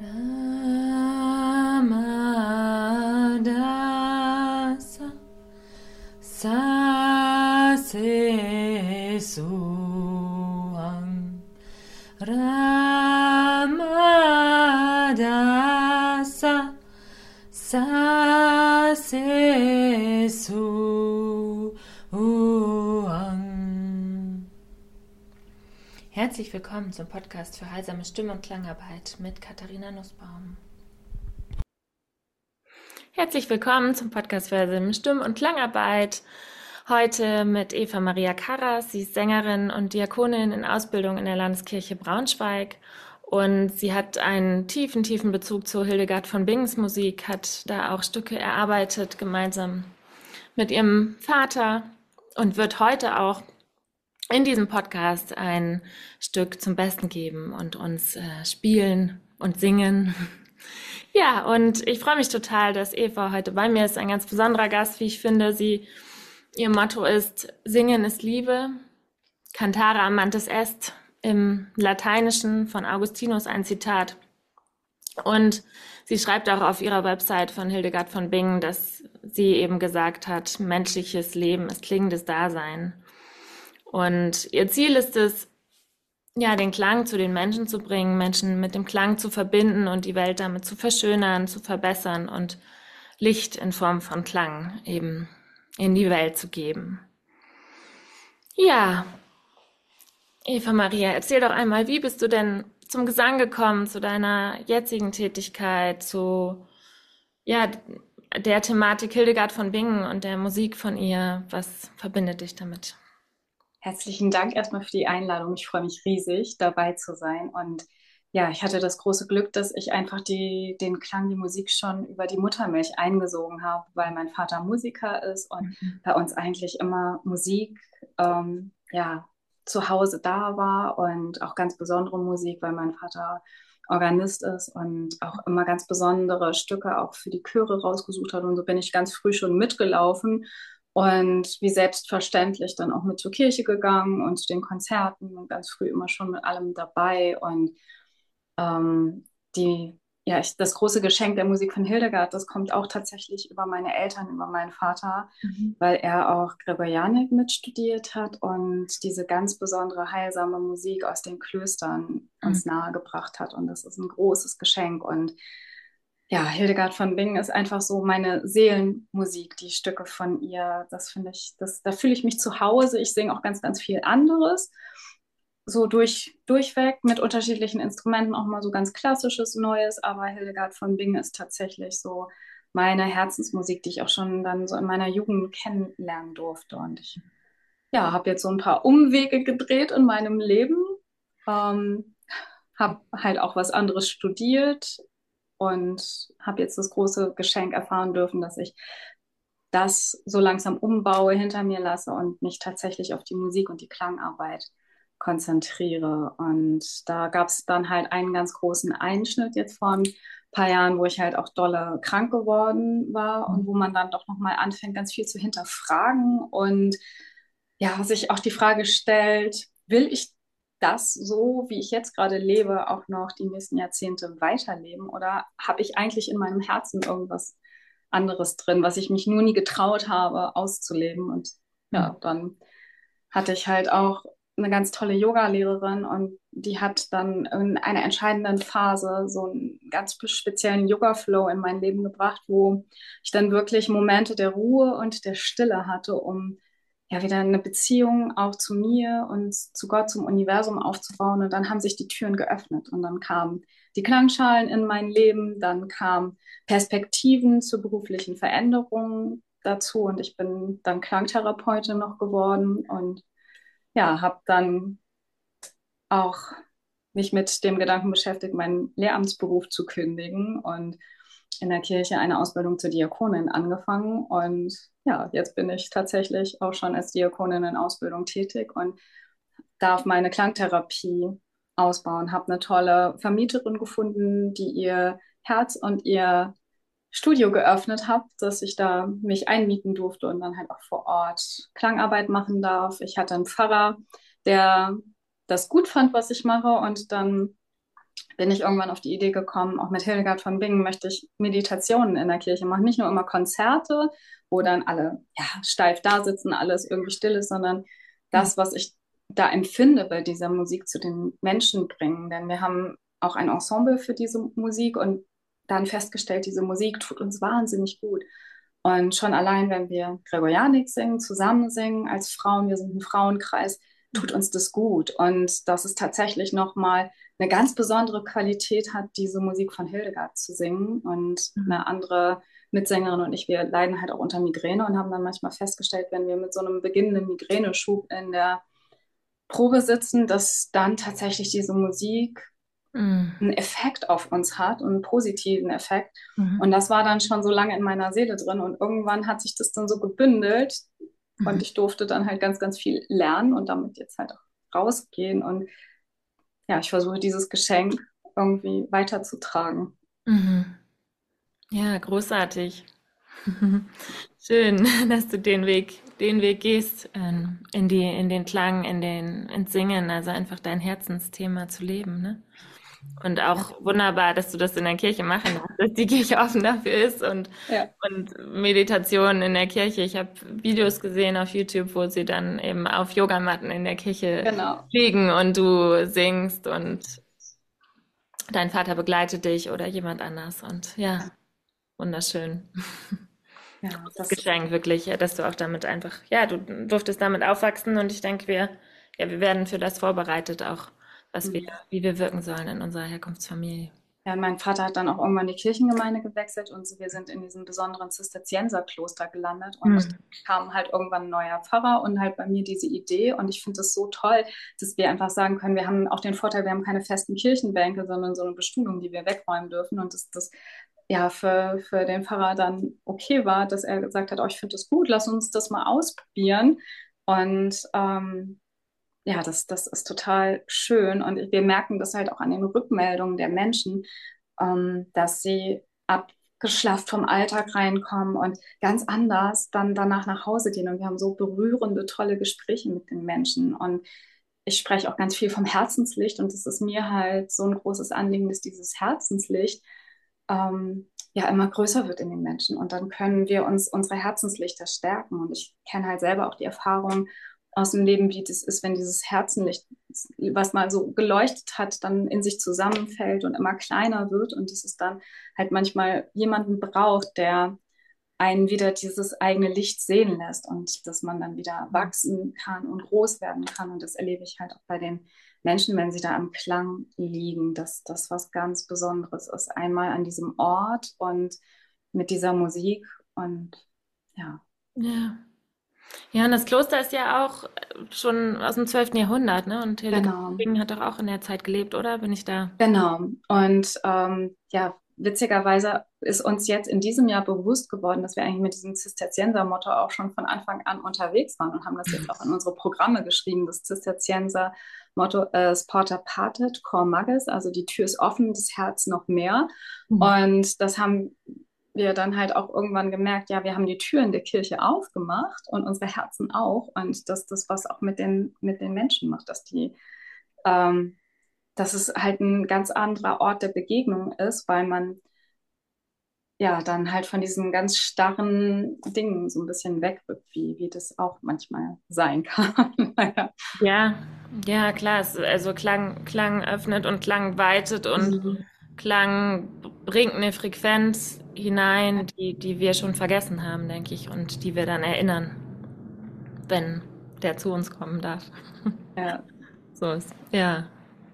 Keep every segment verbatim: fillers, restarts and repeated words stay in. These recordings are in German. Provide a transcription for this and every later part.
Ramadasa Sasesuang Ramadasa Sasesuang. Herzlich willkommen zum Podcast für heilsame Stimm- und Klangarbeit mit Katharina Nussbaum. Herzlich willkommen zum Podcast für heilsame Stimm- und Klangarbeit. Heute mit Eva Maria Karras. Sie ist Sängerin und Diakonin in Ausbildung in der Landeskirche Braunschweig. Und sie hat einen tiefen, tiefen Bezug zu Hildegard von Bingens Musik, hat da auch Stücke erarbeitet, gemeinsam mit ihrem Vater, und wird heute auch in diesem Podcast ein Stück zum Besten geben und uns äh, spielen und singen. Ja, und ich freue mich total, dass Eva heute bei mir ist, ein ganz besonderer Gast, wie ich finde. Sie, ihr Motto ist: Singen ist Liebe, Cantare amantes est, im Lateinischen von Augustinus ein Zitat. Und sie schreibt auch auf ihrer Website von Hildegard von Bingen, dass sie eben gesagt hat, menschliches Leben ist klingendes Dasein. Und ihr Ziel ist es, ja, den Klang zu den Menschen zu bringen, Menschen mit dem Klang zu verbinden und die Welt damit zu verschönern, zu verbessern und Licht in Form von Klang eben in die Welt zu geben. Ja, Eva Maria, erzähl doch einmal, wie bist du denn zum Gesang gekommen, zu deiner jetzigen Tätigkeit, zu ja, der Thematik Hildegard von Bingen und der Musik von ihr? Was verbindet dich damit? Herzlichen Dank erstmal für die Einladung. Ich freue mich riesig, dabei zu sein. Und ja, ich hatte das große Glück, dass ich einfach die, den Klang, die Musik schon über die Muttermilch eingesogen habe, weil mein Vater Musiker ist und bei uns eigentlich immer Musik, ähm, ja, zu Hause da war und auch ganz besondere Musik, weil mein Vater Organist ist und auch immer ganz besondere Stücke auch für die Chöre rausgesucht hat. Und so bin ich ganz früh schon mitgelaufen und wie selbstverständlich dann auch mit zur Kirche gegangen und zu den Konzerten und ganz früh immer schon mit allem dabei. Und ähm, die, ja, ich, das große Geschenk der Musik von Hildegard, das kommt auch tatsächlich über meine Eltern, über meinen Vater, Mhm. weil er auch Gregorianik mitstudiert hat und diese ganz besondere heilsame Musik aus den Klöstern uns nahegebracht hat. Und das ist ein großes Geschenk. Und ja, Hildegard von Bingen ist einfach so meine Seelenmusik, die Stücke von ihr. Das finde ich, das, da fühle ich mich zu Hause. Ich singe auch ganz, ganz viel anderes. So durch, durchweg mit unterschiedlichen Instrumenten, auch mal so ganz klassisches, Neues. Aber Hildegard von Bingen ist tatsächlich so meine Herzensmusik, die ich auch schon dann so in meiner Jugend kennenlernen durfte. Und ich, ja, habe jetzt so ein paar Umwege gedreht in meinem Leben. Ähm, habe halt auch was anderes studiert und habe jetzt das große Geschenk erfahren dürfen, dass ich das so langsam umbaue, hinter mir lasse und mich tatsächlich auf die Musik und die Klangarbeit konzentriere. Und da gab es dann halt einen ganz großen Einschnitt jetzt vor ein paar Jahren, wo ich halt auch dolle krank geworden war und wo man dann doch nochmal anfängt, ganz viel zu hinterfragen und ja, sich auch die Frage stellt, will ich das so, wie ich jetzt gerade lebe, auch noch die nächsten Jahrzehnte weiterleben? Oder habe ich eigentlich in meinem Herzen irgendwas anderes drin, was ich mich nur nie getraut habe, auszuleben? Und ja, dann hatte ich halt auch eine ganz tolle Yoga-Lehrerin und die hat dann in einer entscheidenden Phase so einen ganz speziellen Yoga-Flow in mein Leben gebracht, wo ich dann wirklich Momente der Ruhe und der Stille hatte, um ja wieder eine Beziehung auch zu mir und zu Gott, zum Universum aufzubauen. Und dann haben sich die Türen geöffnet und dann kamen die Klangschalen in mein Leben, dann kamen Perspektiven zur beruflichen Veränderung dazu und ich bin dann Klangtherapeutin noch geworden und ja, habe dann auch mich mit dem Gedanken beschäftigt, meinen Lehramtsberuf zu kündigen und in der Kirche eine Ausbildung zur Diakonin angefangen. Und ja, jetzt bin ich tatsächlich auch schon als Diakonin in Ausbildung tätig und darf meine Klangtherapie ausbauen. Habe eine tolle Vermieterin gefunden, die ihr Herz und ihr Studio geöffnet hat, dass ich da mich einmieten durfte und dann halt auch vor Ort Klangarbeit machen darf. Ich hatte einen Pfarrer, der das gut fand, was ich mache und dann bin ich irgendwann auf die Idee gekommen, auch mit Hildegard von Bingen möchte ich Meditationen in der Kirche machen. Nicht nur immer Konzerte, wo dann alle ja, steif da sitzen, alles irgendwie still ist, sondern Mhm. das, was ich da empfinde bei dieser Musik zu den Menschen bringen. Denn wir haben auch ein Ensemble für diese Musik und dann festgestellt, diese Musik tut uns wahnsinnig gut. Und schon allein, wenn wir Gregorianik singen, zusammen singen als Frauen, wir sind ein Frauenkreis, tut uns das gut. Und dass es tatsächlich nochmal eine ganz besondere Qualität hat, diese Musik von Hildegard zu singen. Und Mhm. eine andere Mitsängerin und ich, wir leiden halt auch unter Migräne und haben dann manchmal festgestellt, wenn wir mit so einem beginnenden Migräneschub in der Probe sitzen, dass dann tatsächlich diese Musik Mhm. einen Effekt auf uns hat und einen positiven Effekt. Mhm. Und das war dann schon so lange in meiner Seele drin. Und irgendwann hat sich das dann so gebündelt und Mhm. ich durfte dann halt ganz, ganz viel lernen und damit jetzt halt auch rausgehen. Und ja, ich versuche dieses Geschenk irgendwie weiterzutragen. Mhm. Ja, großartig. Schön, dass du den Weg, den Weg gehst, ähm, in die, in den Klang, in den, ins Singen, also einfach dein Herzensthema zu leben, ne? Und Ja, auch wunderbar, dass du das in der Kirche machen darfst, dass die Kirche offen dafür ist und, ja, und Meditation in der Kirche. Ich habe Videos gesehen auf YouTube, wo sie dann eben auf Yogamatten in der Kirche genau. liegen und du singst und dein Vater begleitet dich oder jemand anders. Und ja, Ja, wunderschön. ja, Das das, Geschenk wirklich, ja, dass du auch damit einfach, ja, du durftest damit aufwachsen und ich denke, wir, ja, wir werden für das vorbereitet, auch was wir, hm. wie wir wirken sollen in unserer Herkunftsfamilie. Ja, mein Vater hat dann auch irgendwann die Kirchengemeinde gewechselt und wir sind in diesem besonderen Zisterzienserkloster gelandet und Hm. kam halt irgendwann ein neuer Pfarrer und halt bei mir diese Idee und ich finde es so toll, dass wir einfach sagen können, wir haben auch den Vorteil, wir haben keine festen Kirchenbänke, sondern so eine Bestuhlung, die wir wegräumen dürfen und dass das ja für, für den Pfarrer dann okay war, dass er gesagt hat, oh, ich finde das gut, lass uns das mal ausprobieren und ähm, ja, das, das ist total schön. Und wir merken das halt auch an den Rückmeldungen der Menschen, ähm, dass sie abgeschlafft vom Alltag reinkommen und ganz anders dann danach nach Hause gehen. Und wir haben so berührende, tolle Gespräche mit den Menschen. Und ich spreche auch ganz viel vom Herzenslicht. Und es ist mir halt so ein großes Anliegen, dass dieses Herzenslicht ähm, ja immer größer wird in den Menschen. Und dann können wir uns unsere Herzenslichter stärken. Und ich kenne halt selber auch die Erfahrung aus dem Leben, wie das ist, wenn dieses Herzenlicht, was mal so geleuchtet hat, dann in sich zusammenfällt und immer kleiner wird. Und dass es dann halt manchmal jemanden braucht, der einen wieder dieses eigene Licht sehen lässt und dass man dann wieder wachsen kann und groß werden kann. Und das erlebe ich halt auch bei den Menschen, wenn sie da am Klang liegen, dass das was ganz Besonderes ist. Einmal an diesem Ort und mit dieser Musik und ja, Ja. Ja, und das Kloster ist ja auch schon aus dem zwölften Jahrhundert, ne? Und Hildegard von genau. Bingen hat doch auch in der Zeit gelebt, oder? Bin ich da? Genau. Und ähm, ja, witzigerweise ist uns jetzt in diesem Jahr bewusst geworden, dass wir eigentlich mit diesem Zisterzienser-Motto auch schon von Anfang an unterwegs waren und haben das jetzt auch in unsere Programme geschrieben. Das Zisterzienser-Motto ist Porta Patet, Cor Magis, also die Tür ist offen, das Herz noch mehr. Mhm. Und das haben wir dann halt auch irgendwann gemerkt, ja, wir haben die Türen der Kirche aufgemacht und unsere Herzen auch. Und dass das was auch mit den, mit den Menschen macht, dass die ähm, dass es halt ein ganz anderer Ort der Begegnung ist, weil man ja dann halt von diesen ganz starren Dingen so ein bisschen wegrückt, wie, wie das auch manchmal sein kann. Naja. Ja, ja, klar. Es, also Klang, Klang öffnet und Klang weitet und Mhm. Klang bringt eine Frequenz hinein, die, die wir schon vergessen haben, denke ich, und die wir dann erinnern, wenn der zu uns kommen darf. Ja. So ist. Ja.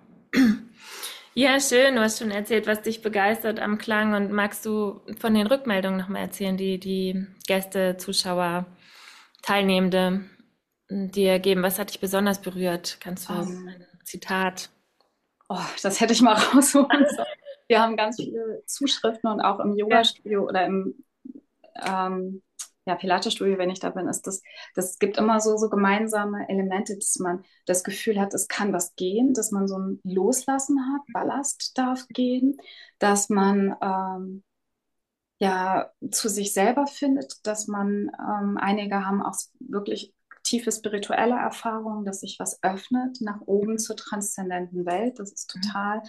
Ja, schön. Du hast schon erzählt, was dich begeistert am Klang. Und magst du von den Rückmeldungen nochmal erzählen, die die Gäste, Zuschauer, Teilnehmende dir geben? Was hat dich besonders berührt? Kannst du Um, ein Zitat? oh, das hätte ich mal rausholen sollen. Wir haben ganz viele Zuschriften und auch im Ja. Yoga-Studio oder im ähm, ja, Pilates-Studio, wenn ich da bin, ist das, das gibt immer so, so gemeinsame Elemente, dass man das Gefühl hat, es kann was gehen, dass man so ein Loslassen hat, Ballast darf gehen, dass man ähm, ja zu sich selber findet, dass man, ähm, einige haben auch wirklich tiefe spirituelle Erfahrungen, dass sich was öffnet nach oben zur transzendenten Welt. Das ist total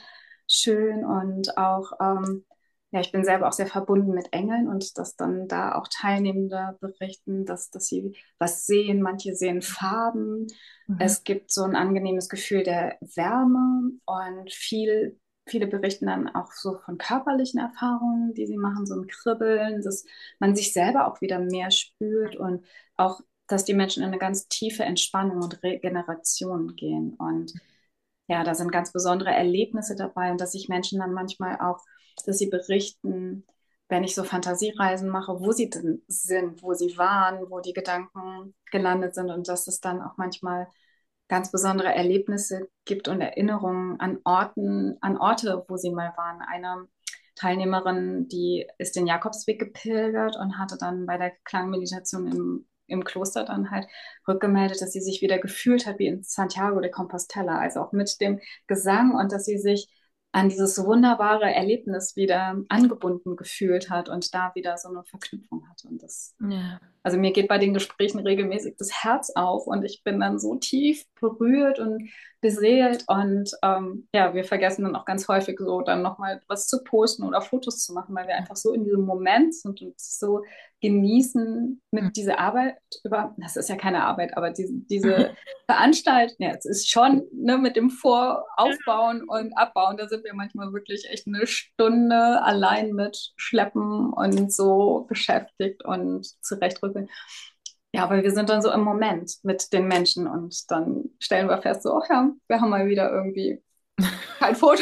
schön und auch, ähm, ja, ich bin selber auch sehr verbunden mit Engeln und dass dann da auch Teilnehmende berichten, dass, dass sie was sehen. Manche sehen Farben. Mhm. Es gibt so ein angenehmes Gefühl der Wärme und viel, viele berichten dann auch so von körperlichen Erfahrungen, die sie machen, so ein Kribbeln, dass man sich selber auch wieder mehr spürt und auch, dass die Menschen in eine ganz tiefe Entspannung und Regeneration gehen. Und ja, da sind ganz besondere Erlebnisse dabei und dass sich Menschen dann manchmal auch, dass sie berichten, wenn ich so Fantasiereisen mache, wo sie denn sind, wo sie waren, wo die Gedanken gelandet sind und dass es dann auch manchmal ganz besondere Erlebnisse gibt und Erinnerungen an Orten, an Orte, wo sie mal waren. Eine Teilnehmerin, die ist den Jakobsweg gepilgert und hatte dann bei der Klangmeditation im, im Kloster dann halt rückgemeldet, dass sie sich wieder gefühlt hat wie in Santiago de Compostela, also auch mit dem Gesang und dass sie sich an dieses wunderbare Erlebnis wieder angebunden gefühlt hat und da wieder so eine Verknüpfung hatte. Und das, Ja. also mir geht bei den Gesprächen regelmäßig das Herz auf und ich bin dann so tief berührt und beseelt und ähm, ja, wir vergessen dann auch ganz häufig so dann nochmal was zu posten oder Fotos zu machen, weil wir einfach so in diesem Moment sind und so genießen mit dieser Arbeit über, das ist ja keine Arbeit, aber diese, diese Veranstaltung, ja, es ist schon ne, mit dem Voraufbauen und Abbauen, da sind wir manchmal wirklich echt eine Stunde allein mit Schleppen und so beschäftigt und zurechtrücken. Ja, aber wir sind dann so im Moment mit den Menschen und dann stellen wir fest, so, oh ja, wir haben mal wieder irgendwie kein Foto.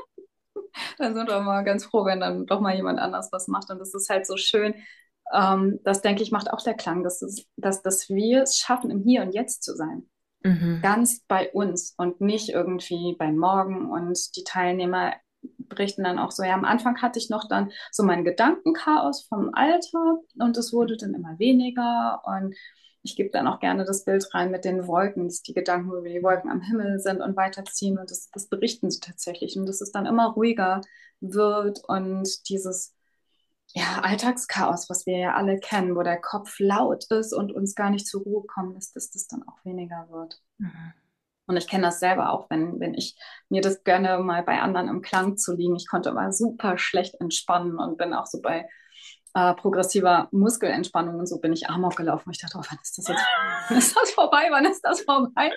Dann sind wir mal ganz froh, wenn dann doch mal jemand anders was macht. Und das ist halt so schön. Ähm, das, denke ich, macht auch der Klang, dass, es, dass, dass wir es schaffen, im Hier und Jetzt zu sein. Mhm. Ganz bei uns und nicht irgendwie beim Morgen. Und die Teilnehmer berichten dann auch so, ja, am Anfang hatte ich noch dann so mein Gedankenchaos vom Alltag und es wurde dann immer weniger und ich gebe dann auch gerne das Bild rein mit den Wolken, dass die Gedanken über die Wolken am Himmel sind und weiterziehen und das, das berichten sie tatsächlich und dass es dann immer ruhiger wird und dieses ja, Alltagschaos, was wir ja alle kennen, wo der Kopf laut ist und uns gar nicht zur Ruhe kommen lässt, dass das dann auch weniger wird. Mhm. Und ich kenne das selber auch, wenn, wenn ich mir das gönne, mal bei anderen im Klang zu liegen. Ich konnte immer super schlecht entspannen und bin auch so bei äh, progressiver Muskelentspannung und so bin ich Amok gelaufen. Und ich dachte, oh, wann ist das jetzt? Wann ist das vorbei? Wann ist das vorbei?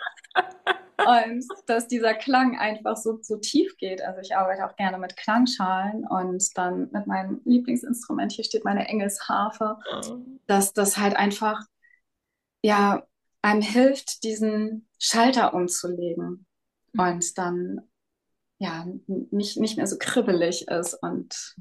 Und dass dieser Klang einfach so, so tief geht. Also ich arbeite auch gerne mit Klangschalen und dann mit meinem Lieblingsinstrument, hier steht meine Engelsharfe, dass das halt einfach ja, einem hilft, diesen Schalter umzulegen und dann ja nicht, nicht mehr so kribbelig ist und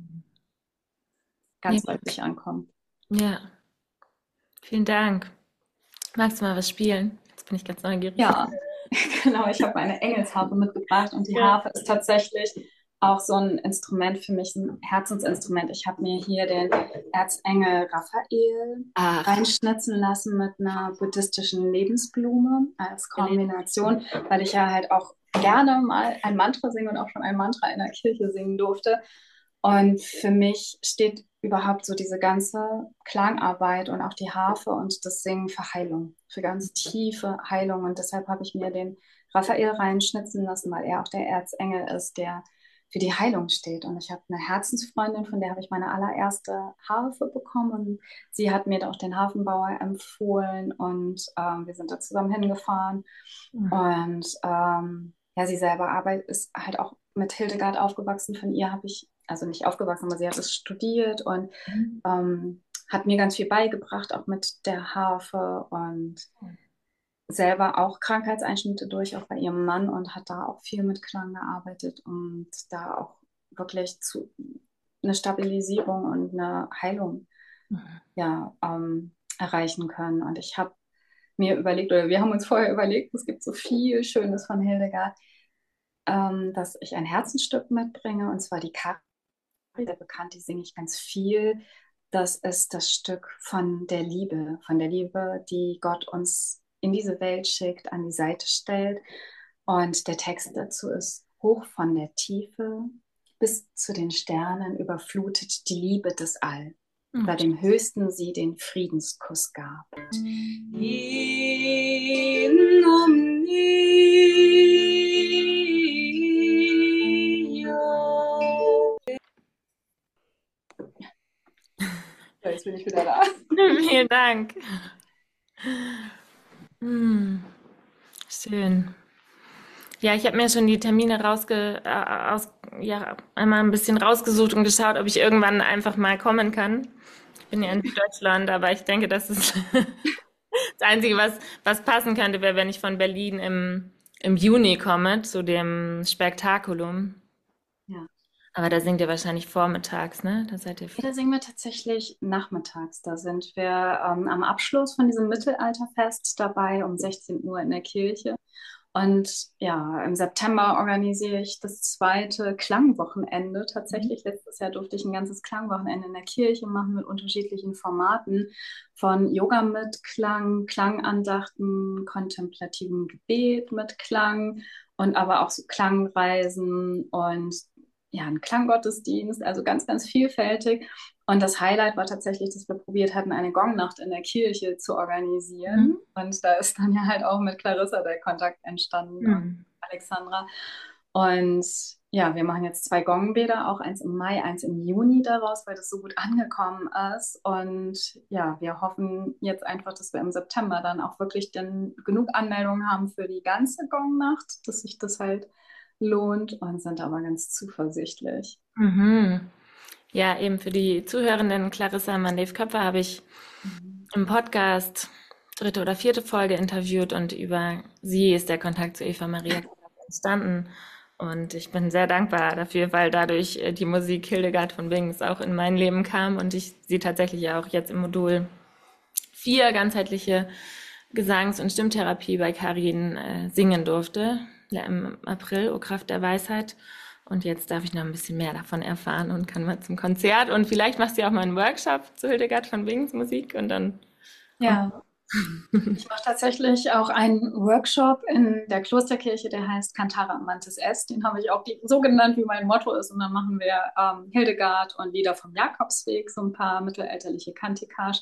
Ja. ganz bei sich ankommt. Ja, vielen Dank. Magst du mal was spielen? Jetzt bin ich ganz neugierig. Ja, genau, ich habe meine Engelsharfe mitgebracht und die Ja. Harfe ist tatsächlich auch so ein Instrument für mich, ein Herzensinstrument. Ich habe mir hier den Erzengel Raphael Ach, reinschnitzen lassen mit einer buddhistischen Lebensblume als Kombination, weil ich ja halt auch gerne mal ein Mantra singe und auch schon ein Mantra in der Kirche singen durfte. Und für mich steht überhaupt so diese ganze Klangarbeit und auch die Harfe und das Singen für Heilung, für ganz tiefe Heilung. Und deshalb habe ich mir den Raphael reinschnitzen lassen, weil er auch der Erzengel ist, der für die Heilung steht. Und ich habe eine Herzensfreundin, von der habe ich meine allererste Harfe bekommen. Und sie hat mir auch den Hafenbauer empfohlen und ähm, wir sind da zusammen hingefahren. Und ähm, ja, sie selber arbeitet, ist halt auch mit Hildegard aufgewachsen. Von ihr habe ich, also nicht aufgewachsen, aber sie hat es studiert und ähm, hat mir ganz viel beigebracht, auch mit der Harfe und selber auch Krankheitseinschnitte durch, auch bei ihrem Mann und hat da auch viel mit Klang gearbeitet und da auch wirklich zu eine Stabilisierung und eine Heilung ja, ähm, erreichen können. Und ich habe mir überlegt, oder wir haben uns vorher überlegt, es gibt so viel Schönes von Hildegard, ähm, dass ich ein Herzensstück mitbringe, und zwar die Kari, sehr bekannt, die singe ich ganz viel. Das ist das Stück von der Liebe, von der Liebe, die Gott uns in diese Welt schickt, an die Seite stellt. Und der Text dazu ist: Hoch von der Tiefe bis zu den Sternen überflutet die Liebe des All, da dem Höchsten sie den Friedenskuss gab. In omnia jetzt bin ich wieder da. Vielen Dank. Hm, schön. Ja, ich habe mir schon die Termine rausge, äh, aus, ja, einmal ein bisschen rausgesucht und geschaut, ob ich irgendwann einfach mal kommen kann. Ich bin ja in Süddeutschland, aber ich denke, das ist das Einzige, was, was passen könnte, wäre, wenn ich von Berlin im, im Juni komme, zu dem Spektakulum. Ja. Aber da singt ihr wahrscheinlich vormittags, ne? Da seid ihr Ja, viel. da singen wir tatsächlich nachmittags. Da sind wir ähm, am Abschluss von diesem Mittelalterfest dabei um sechzehn Uhr in der Kirche. Und ja, im September organisiere ich das zweite Klangwochenende. Tatsächlich, letztes Jahr durfte ich ein ganzes Klangwochenende in der Kirche machen mit unterschiedlichen Formaten von Yoga mit Klang, Klangandachten, kontemplativem Gebet mit Klang und aber auch so Klangreisen und ja, ein Klanggottesdienst, also ganz, ganz vielfältig. Und das Highlight war tatsächlich, dass wir probiert hatten, eine Gongnacht in der Kirche zu organisieren. Und da ist dann ja halt auch mit Clarissa der Kontakt entstanden und Mhm. Alexandra. Und ja, wir machen jetzt zwei Gongbäder, auch eins im Mai, eins im Juni daraus, weil das so gut angekommen ist. Und ja, wir hoffen jetzt einfach, dass wir im September dann auch wirklich dann genug Anmeldungen haben für die ganze Gongnacht, dass sich das halt lohnt und sind aber ganz zuversichtlich. Mhm. Ja, eben für die Zuhörenden, Clarissa Mandev-Köpfer habe ich Mhm. im Podcast dritte oder vierte Folge interviewt und über sie ist der Kontakt zu Eva Maria entstanden. Und ich bin sehr dankbar dafür, weil dadurch äh, die Musik Hildegard von Bings auch in mein Leben kam und ich sie tatsächlich auch jetzt im Modul vier ganzheitliche Gesangs- und Stimmtherapie bei Karin äh, singen durfte, ja, im April, O Kraft der Weisheit. Und jetzt darf ich noch ein bisschen mehr davon erfahren und kann mal zum Konzert. Und vielleicht machst du ja auch mal einen Workshop zu Hildegard von Bings Musik und dann kommt. Ja, ich mache tatsächlich auch einen Workshop in der Klosterkirche, der heißt Cantare Amantis Est. Den habe ich auch so genannt, wie mein Motto ist. Und dann machen wir ähm, Hildegard und Lieder vom Jakobsweg, so ein paar mittelalterliche Kantikas.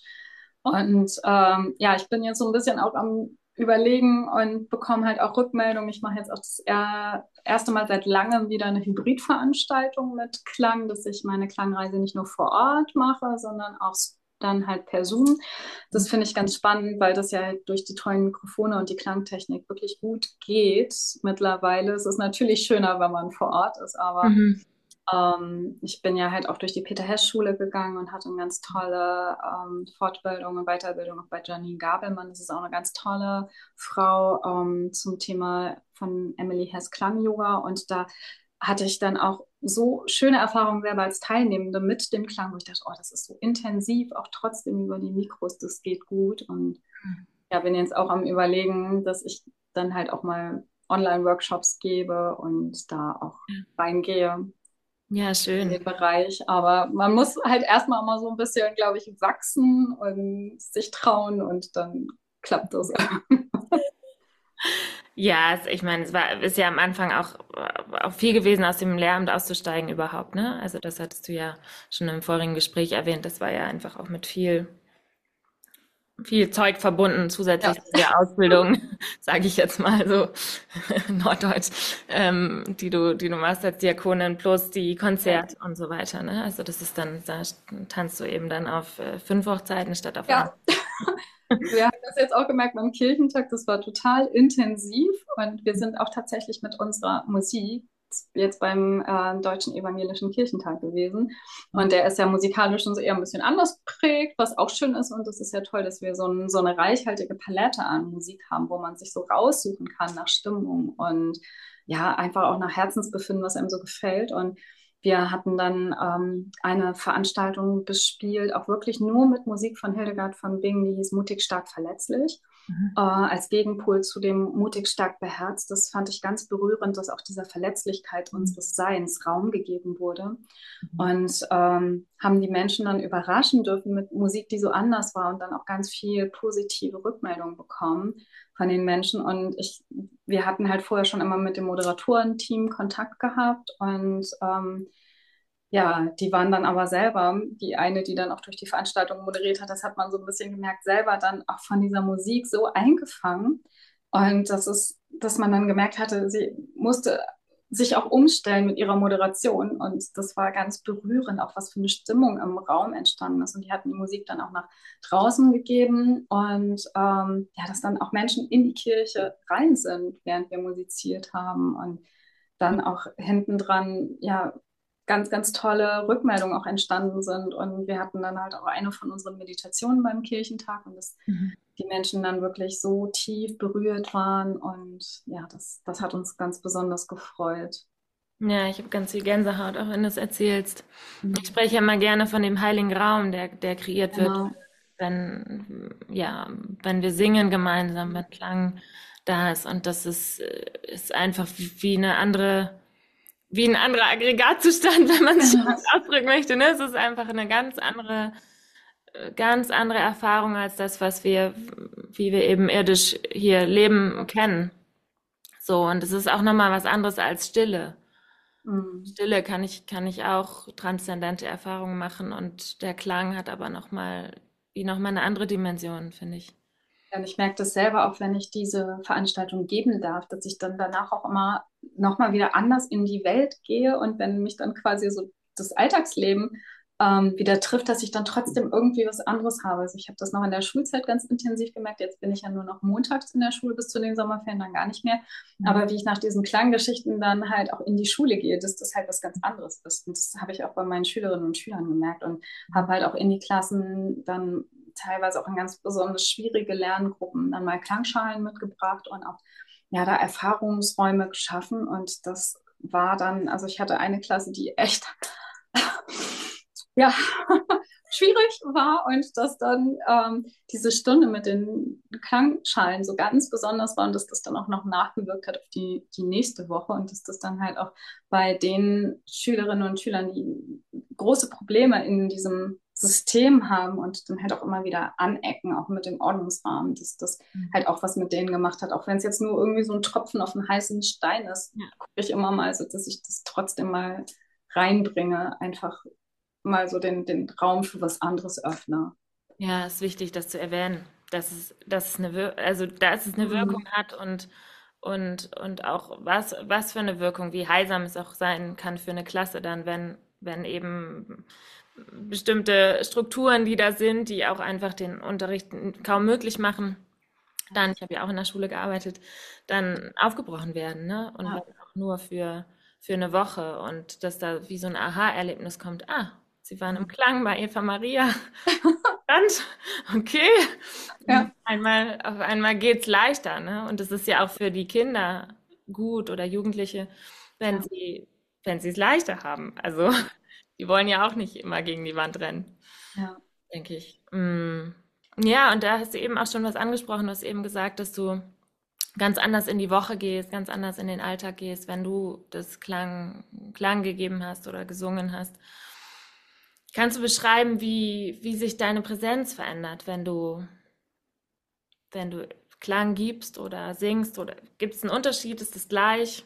Und ähm, ja, ich bin jetzt so ein bisschen auch am Überlegen und bekomme halt auch Rückmeldungen. Ich mache jetzt auch das er erste Mal seit langem wieder eine Hybridveranstaltung mit Klang, dass ich meine Klangreise nicht nur vor Ort mache, sondern auch dann halt per Zoom. Das finde ich ganz spannend, weil das ja halt durch die tollen Mikrofone und die Klangtechnik wirklich gut geht mittlerweile. Es ist natürlich schöner, wenn man vor Ort ist, aber Mhm. ähm, ich bin ja halt auch durch die Peter-Hess-Schule gegangen und hatte eine ganz tolle ähm, Fortbildung und Weiterbildung auch bei Janine Gabelmann. Das ist auch eine ganz tolle Frau ähm, zum Thema von Emily Hess Klang-Yoga. Und da hatte ich dann auch so schöne Erfahrungen selber als Teilnehmende mit dem Klang, wo ich dachte, oh, das ist so intensiv, auch trotzdem über die Mikros, das geht gut. Und ja, bin jetzt auch am Überlegen, dass ich dann halt auch mal Online-Workshops gebe und da auch reingehe Ja, in schön. den Bereich. Aber man muss halt erstmal mal so ein bisschen, glaube ich, wachsen und sich trauen und dann klappt das. Ja, es, ich meine, es war, ist ja am Anfang auch, auch viel gewesen, aus dem Lehramt auszusteigen überhaupt, ne? Also das hattest du ja schon im vorigen Gespräch erwähnt. Das war ja einfach auch mit viel, viel Zeug verbunden, Ja, zusätzlich zu der Ausbildung, sage ich jetzt mal so norddeutsch, ähm, die du, die du machst als Diakonin, plus die ja, Konzerte und so weiter, ne? Also das ist dann, da tanzt du eben dann auf äh, fünf Hochzeiten statt auf eine. ja. Wir haben das jetzt auch gemerkt beim Kirchentag, das war total intensiv und wir sind auch tatsächlich mit unserer Musik jetzt beim äh, Deutschen Evangelischen Kirchentag gewesen. Und der ist ja musikalisch schon so eher ein bisschen anders geprägt, was auch schön ist. Und das ist ja toll, dass wir so, ein, so eine reichhaltige Palette an Musik haben, wo man sich so raussuchen kann nach Stimmung und ja, einfach auch nach Herzensbefinden, was einem so gefällt. Und wir hatten dann ähm, eine Veranstaltung bespielt, auch wirklich nur mit Musik von Hildegard von Bingen, die hieß Mutig, stark, verletzlich. Äh, als Gegenpol zu dem mutig, stark, beherzt. Das fand ich ganz berührend, dass auch dieser Verletzlichkeit unseres Seins Raum gegeben wurde. Und ähm, haben die Menschen dann überraschen dürfen mit Musik, die so anders war und dann auch ganz viel positive Rückmeldungen bekommen von den Menschen. Und ich, wir hatten halt vorher schon immer mit dem Moderatorenteam Kontakt gehabt und ähm, ja, die waren dann aber selber, die eine, die dann auch durch die Veranstaltung moderiert hat, das hat man so ein bisschen gemerkt, selber dann auch von dieser Musik so eingefangen. Und das ist, dass man dann gemerkt hatte, sie musste sich auch umstellen mit ihrer Moderation. Und das war ganz berührend, auch was für eine Stimmung im Raum entstanden ist. Und die hatten die Musik dann auch nach draußen gegeben und ähm, ja, dass dann auch Menschen in die Kirche rein sind, während wir musiziert haben. Und dann auch hinten dran, ja, ganz, ganz tolle Rückmeldungen auch entstanden sind. Und wir hatten dann halt auch eine von unseren Meditationen beim Kirchentag und das Mhm. die Menschen dann wirklich so tief berührt waren. Und ja, das, das hat uns ganz besonders gefreut. Ja, ich habe ganz viel Gänsehaut, auch wenn du es erzählst. Ich Mhm. spreche ja immer gerne von dem heiligen Raum, der, der kreiert wird, Genau. wenn, ja, wenn wir singen gemeinsam, wenn Klang da ist. Und das ist, äh, ist einfach wie, wie eine andere, wie ein anderer Aggregatzustand, wenn man es Genau. ausdrücken möchte. Ne? Es ist einfach eine ganz andere, äh, ganz andere Erfahrung als das, was wir, wie wir eben irdisch hier leben, kennen. So, und es ist auch nochmal was anderes als Stille. Mhm. Stille kann ich, kann ich auch transzendente Erfahrungen machen und der Klang hat aber nochmal, wie nochmal eine andere Dimension, finde ich. Ja, und ich merke das selber auch, wenn ich diese Veranstaltung geben darf, dass ich dann danach auch immer nochmal wieder anders in die Welt gehe und wenn mich dann quasi so das Alltagsleben ähm, wieder trifft, dass ich dann trotzdem irgendwie was anderes habe. Also ich habe das noch in der Schulzeit ganz intensiv gemerkt. Jetzt bin ich ja nur noch montags in der Schule bis zu den Sommerferien, dann gar nicht mehr. Mhm. Aber wie ich nach diesen Klanggeschichten dann halt auch in die Schule gehe, dass das halt was ganz anderes ist. Und das habe ich auch bei meinen Schülerinnen und Schülern gemerkt und habe halt auch in die Klassen dann teilweise auch in ganz besonders schwierige Lerngruppen dann mal Klangschalen mitgebracht und auch ja da Erfahrungsräume geschaffen und das war dann, also ich hatte eine Klasse, die echt ja schwierig war und dass dann ähm, diese Stunde mit den Klangschalen so ganz besonders war und dass das dann auch noch nachgewirkt hat auf die, die nächste Woche und dass das dann halt auch bei den Schülerinnen und Schülern, die große Probleme in diesem System haben und dann halt auch immer wieder anecken, auch mit dem Ordnungsrahmen, dass das halt auch was mit denen gemacht hat, auch wenn es jetzt nur irgendwie so ein Tropfen auf einen heißen Stein ist, Ja. gucke ich immer mal so, dass ich das trotzdem mal reinbringe, einfach mal so den, den Raum für was anderes öffne. Ja, ist wichtig, das zu erwähnen, dass es, dass es eine Wir also dass es eine Wirkung Mhm. hat und, und, und auch was, was für eine Wirkung, wie heilsam es auch sein kann für eine Klasse dann, wenn, wenn eben bestimmte Strukturen, die da sind, die auch einfach den Unterricht kaum möglich machen, dann, ich habe ja auch in der Schule gearbeitet, dann aufgebrochen werden, ne? Und wenn Ja, auch nur für, für eine Woche und dass da wie so ein Aha-Erlebnis kommt, ah, sie waren im Klang bei Eva Maria. Und, okay, ja, einmal, auf einmal geht's leichter, ne? Und es ist ja auch für die Kinder gut oder Jugendliche, wenn ja, sie, wenn sie es leichter haben. Also, die wollen ja auch nicht immer gegen die Wand rennen, ja. denke ich. Mm. Ja, und da hast du eben auch schon was angesprochen. Du hast eben gesagt, dass du ganz anders in die Woche gehst, ganz anders in den Alltag gehst, wenn du das Klang, Klang gegeben hast oder gesungen hast. Kannst du beschreiben, wie, wie sich deine Präsenz verändert, wenn du, wenn du Klang gibst oder singst? Oder gibt es einen Unterschied? Ist es gleich?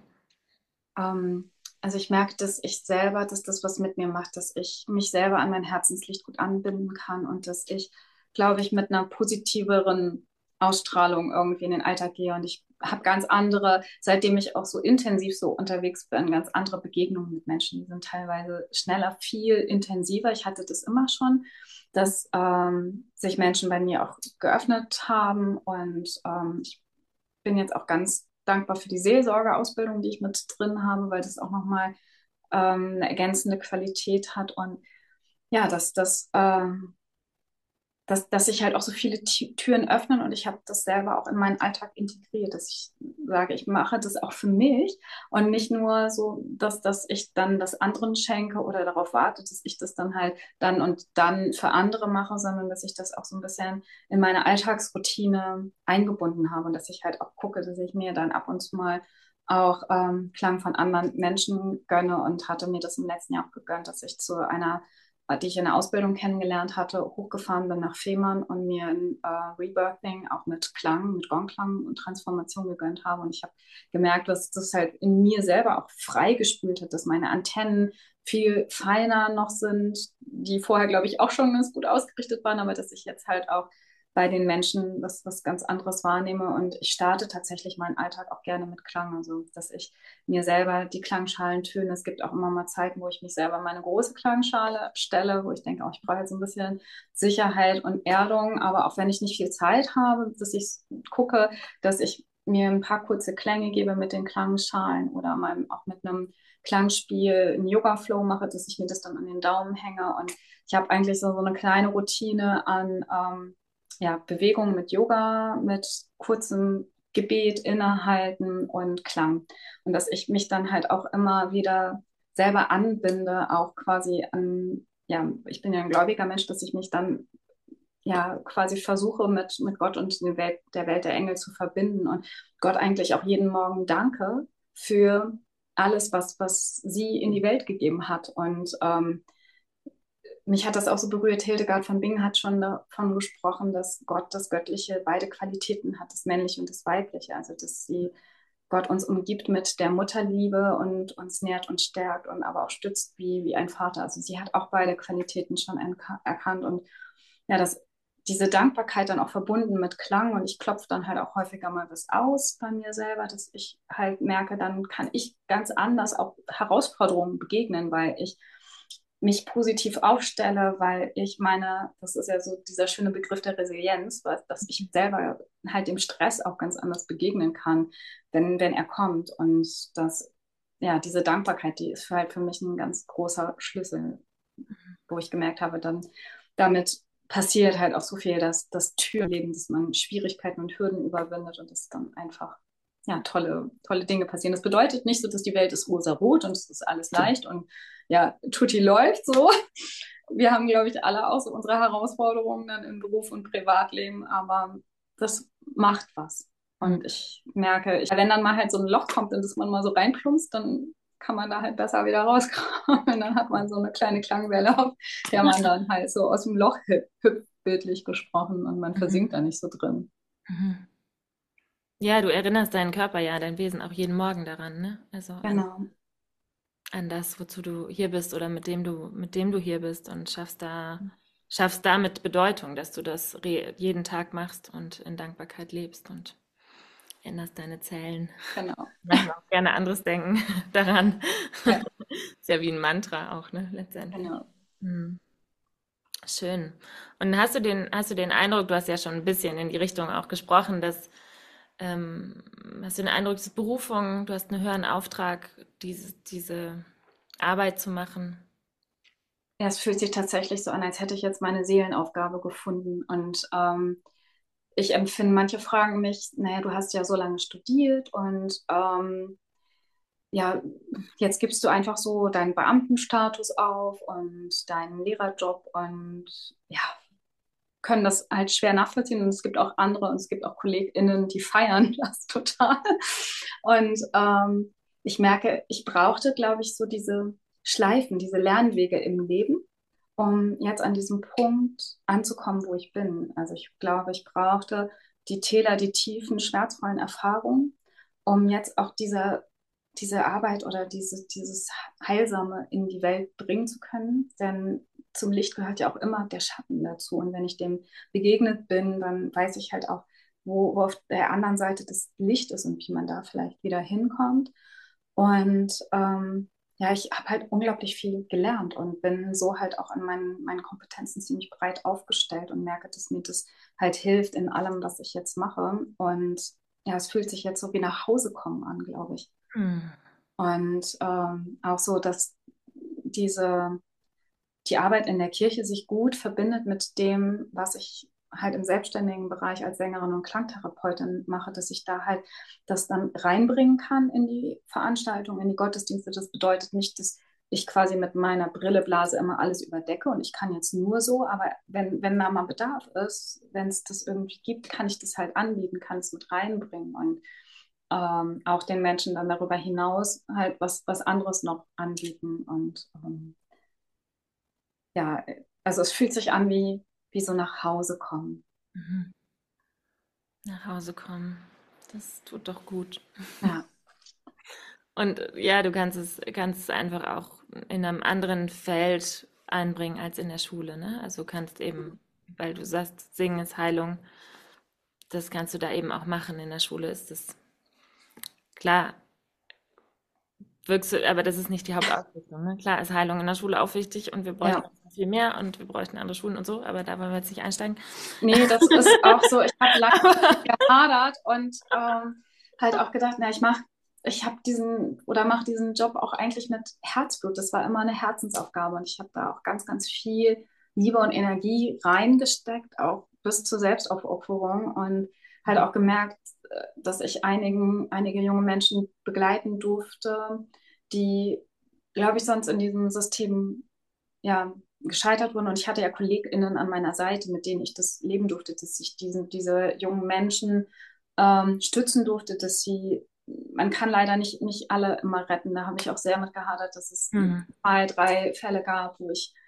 Ähm, also ich merke, dass ich selber, dass das was mit mir macht, dass ich mich selber an mein Herzenslicht gut anbinden kann und dass ich, glaube ich, mit einer positiveren Ausstrahlung irgendwie in den Alltag gehe. Und ich habe ganz andere, seitdem ich auch so intensiv so unterwegs bin, ganz andere Begegnungen mit Menschen. Die sind teilweise schneller, viel intensiver. Ich hatte das immer schon, dass ähm, sich Menschen bei mir auch geöffnet haben und ähm, ich bin jetzt auch ganz dankbar für die Seelsorgeausbildung, die ich mit drin habe, weil das auch nochmal ähm, eine ergänzende Qualität hat. Und ja, dass das ähm, dass, dass sich halt auch so viele Türen öffnen und ich habe das selber auch in meinen Alltag integriert, dass ich sage, ich mache das auch für mich und nicht nur so, dass, dass ich dann das anderen schenke oder darauf warte, dass ich das dann halt dann und dann für andere mache, sondern dass ich das auch so ein bisschen in meine Alltagsroutine eingebunden habe und dass ich halt auch gucke, dass ich mir dann ab und zu mal auch ähm, Klang von anderen Menschen gönne und hatte mir das im letzten Jahr auch gegönnt, dass ich zu einer die ich in der Ausbildung kennengelernt hatte, hochgefahren bin nach Fehmarn und mir ein äh, Rebirthing auch mit Klang, mit Gongklang und Transformation gegönnt habe. Und ich habe gemerkt, dass das halt in mir selber auch freigespült hat, dass meine Antennen viel feiner noch sind, die vorher, glaube ich, auch schon ganz gut ausgerichtet waren, aber dass ich jetzt halt auch bei den Menschen was, was ganz anderes wahrnehme. Und ich starte tatsächlich meinen Alltag auch gerne mit Klang. Also, dass ich mir selber die Klangschalen töne. Es gibt auch immer mal Zeiten, wo ich mich selber meine große Klangschale stelle, wo ich denke, oh, ich brauche jetzt ein bisschen Sicherheit und Erdung. Aber auch wenn ich nicht viel Zeit habe, dass ich gucke, dass ich mir ein paar kurze Klänge gebe mit den Klangschalen oder mal auch mit einem Klangspiel einen Yoga-Flow mache, dass ich mir das dann an den Daumen hänge. Und ich habe eigentlich so, so eine kleine Routine an ähm, ja, Bewegungen mit Yoga, mit kurzem Gebet, Innehalten und Klang. Und dass ich mich dann halt auch immer wieder selber anbinde, auch quasi an, ja, ich bin ja ein gläubiger Mensch, dass ich mich dann ja quasi versuche mit, mit Gott und der Welt, der Welt der Engel zu verbinden und Gott eigentlich auch jeden Morgen danke für alles, was, was sie in die Welt gegeben hat. Und ähm, mich hat das auch so berührt. Hildegard von Bingen hat schon davon gesprochen, dass Gott das Göttliche beide Qualitäten hat, das Männliche und das Weibliche. Also, dass sie Gott uns umgibt mit der Mutterliebe und uns nährt und stärkt und aber auch stützt wie, wie ein Vater. Also, sie hat auch beide Qualitäten schon erkannt. Und ja, das, diese Dankbarkeit dann auch verbunden mit Klang. Und ich klopfe dann halt auch häufiger mal was aus bei mir selber, dass ich halt merke, dann kann ich ganz anders auch Herausforderungen begegnen, weil ich mich positiv aufstelle, weil ich meine, das ist ja so dieser schöne Begriff der Resilienz, dass ich selber halt dem Stress auch ganz anders begegnen kann, wenn, wenn er kommt. Und das, ja, diese Dankbarkeit, die ist halt für mich ein ganz großer Schlüssel, wo ich gemerkt habe, dann damit passiert halt auch so viel, dass das Türleben, dass man Schwierigkeiten und Hürden überwindet und das dann einfach ja, tolle, tolle Dinge passieren. Das bedeutet nicht so, dass die Welt ist rosa-rot und es ist alles leicht und ja, Tutti läuft so. Wir haben, glaube ich, alle auch so unsere Herausforderungen dann im Beruf und Privatleben, aber das macht was. Und ich merke, ich, wenn dann mal halt so ein Loch kommt, in das man mal so reinplumpst, dann kann man da halt besser wieder rauskommen. Und dann hat man so eine kleine Klangwelle, auf der man dann halt so aus dem Loch hüpft, bildlich gesprochen, und man versinkt da nicht so drin. Mhm. Ja, du erinnerst deinen Körper ja, dein Wesen auch jeden Morgen daran, ne? Also an, Genau. an das, wozu du hier bist oder mit dem du, mit dem du hier bist und schaffst da, schaffst damit Bedeutung, dass du das re jeden Tag machst und in Dankbarkeit lebst und änderst deine Zellen. Genau. Manchmal auch gerne anderes Denken daran. Ja, Ist ja wie ein Mantra auch, ne, letztendlich. genau. Hm. Schön. Und hast du den, hast du den Eindruck, du hast ja schon ein bisschen in die Richtung auch gesprochen, dass ähm, hast du den Eindruck, es ist Berufung, du hast einen höheren Auftrag, diese, diese Arbeit zu machen? Ja, es fühlt sich tatsächlich so an, als hätte ich jetzt meine Seelenaufgabe gefunden. Und ähm, ich empfinde, manche fragen mich, naja, du hast ja so lange studiert und ähm, ja, jetzt gibst du einfach so deinen Beamtenstatus auf und deinen Lehrerjob und ja, können das halt schwer nachvollziehen. Und es gibt auch andere und es gibt auch KollegInnen, die feiern das total. Und ähm, ich merke, ich brauchte, glaube ich, so diese Schleifen, diese Lernwege im Leben, um jetzt an diesem Punkt anzukommen, wo ich bin. Also ich glaube, ich brauchte die Täler, die tiefen, schmerzvollen Erfahrungen, um jetzt auch diese, diese Arbeit oder diese, dieses Heilsame in die Welt bringen zu können. Denn zum Licht gehört ja auch immer der Schatten dazu. Und wenn ich dem begegnet bin, dann weiß ich halt auch, wo, wo auf der anderen Seite das Licht ist und wie man da vielleicht wieder hinkommt. Und ähm, ja, ich habe halt unglaublich viel gelernt und bin so halt auch an meinen, meinen Kompetenzen ziemlich breit aufgestellt und merke, dass mir das halt hilft in allem, was ich jetzt mache. Und ja, es fühlt sich jetzt so wie nach Hause kommen an, glaube ich. Hm. Und ähm, auch so, dass diese die Arbeit in der Kirche sich gut verbindet mit dem, was ich halt im selbstständigen Bereich als Sängerin und Klangtherapeutin mache, dass ich da halt das dann reinbringen kann in die Veranstaltung, in die Gottesdienste. Das bedeutet nicht, dass ich quasi mit meiner Brilleblase immer alles überdecke und ich kann jetzt nur so, aber wenn, wenn da mal Bedarf ist, wenn es das irgendwie gibt, kann ich das halt anbieten, kann es mit reinbringen und ähm, auch den Menschen dann darüber hinaus halt was, was anderes noch anbieten und ähm, ja, also es fühlt sich an wie, wie so nach Hause kommen. Mhm. Nach Hause kommen. Das tut doch gut. Ja, Und äh, ja, du kannst es, kannst es einfach auch in einem anderen Feld einbringen als in der Schule, ne? Also du kannst eben weil du sagst, Singen ist Heilung. Das kannst du da eben auch machen. In der Schule ist das klar, wirkst du, aber das ist nicht die Hauptausrichtung. Ne? Klar ist Heilung in der Schule auch wichtig und wir bräuchten Ja. viel mehr und wir bräuchten andere Schulen und so, aber da wollen wir jetzt nicht einsteigen. Nee, das ist auch so. Ich habe lange Aber, gehadert und ähm, halt auch gedacht, na, ich mache, ich habe diesen oder mache diesen Job auch eigentlich mit Herzblut. Das war immer eine Herzensaufgabe und ich habe da auch ganz, ganz viel Liebe und Energie reingesteckt, auch bis zur Selbstaufopferung und halt auch gemerkt, äh, dass ich einigen, einige junge Menschen begleiten durfte, die, glaube ich, sonst in diesem System ja, gescheitert wurden. Und ich hatte ja KollegInnen an meiner Seite, mit denen ich das leben durfte, dass ich diesen, diese jungen Menschen ähm, stützen durfte, dass sie, man kann leider nicht, nicht alle immer retten. Da habe ich auch sehr mit gehadert, dass es mhm. zwei, drei Fälle gab, wo ich